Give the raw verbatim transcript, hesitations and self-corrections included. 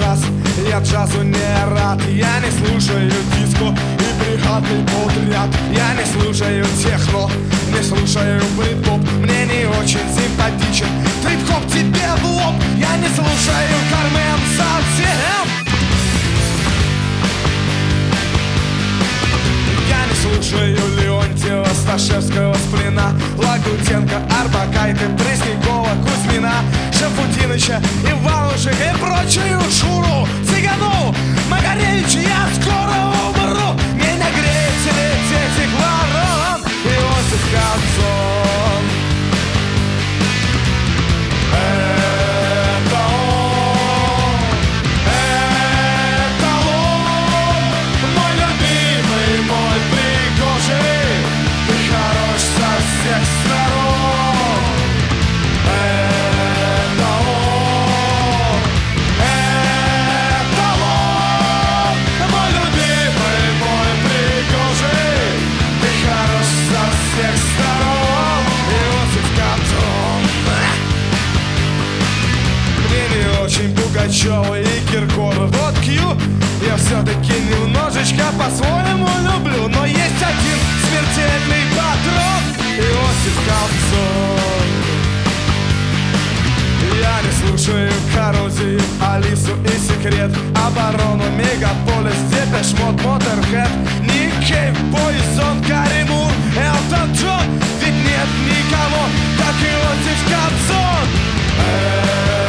джаз, я джазу не рад. Я не слушаю диско и бригадный подряд. Я не слушаю техно, не слушаю брит-поп. Мне не очень симпатичен трип-хоп тебе в лоб. Я не слушаю Кармен совсем. Я не слушаю Леонтьева, Сташевского, Сплина, Лагутенко, Арбакайте, Преснякова, Кузьмина, Шафутиныча, Иванушек и прочую шуру. Цыгану, Макаревича, я скоро умру. Меня греет сидеть этих ворон. Иосиф Кобзон. Это он, это он, мой любимый, мой пригожий. Ты хорош со всех сторон. Это он, это он, мой любимый, мой пригожий. Ты хорош со всех сторон. Иосиф Кобзон. Мне не очень Пугачёва и Киркоров. Вот Кью я все-таки немножечко по-своему люблю. Но есть один смертельный патрон — Иосиф Кобзон. Я не слушаю коррозию, Алису и Секрет, Оборону, Мегаполис, Депеш Мод, Моторхед, Ник Кейв, Бойсон, Кари Мур, Элтон Джон. Ведь нет никого, как Иосиф Кобзон.